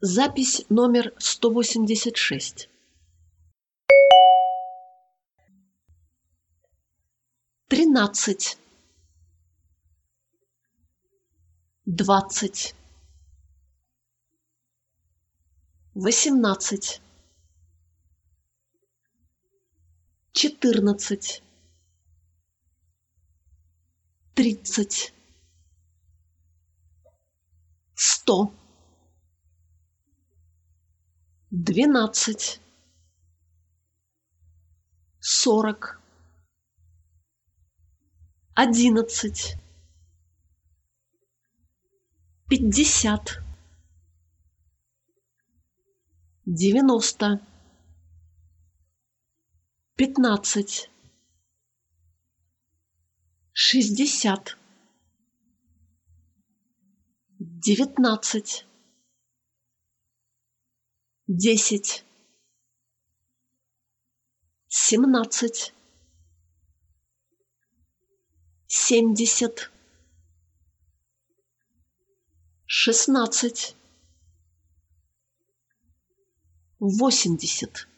Запись номер 186. 13, 20, 18, 14, 30, 100, 12, 40, 11, 50, 90, 15, 60, 19, 10, 17, 70, 16, 80.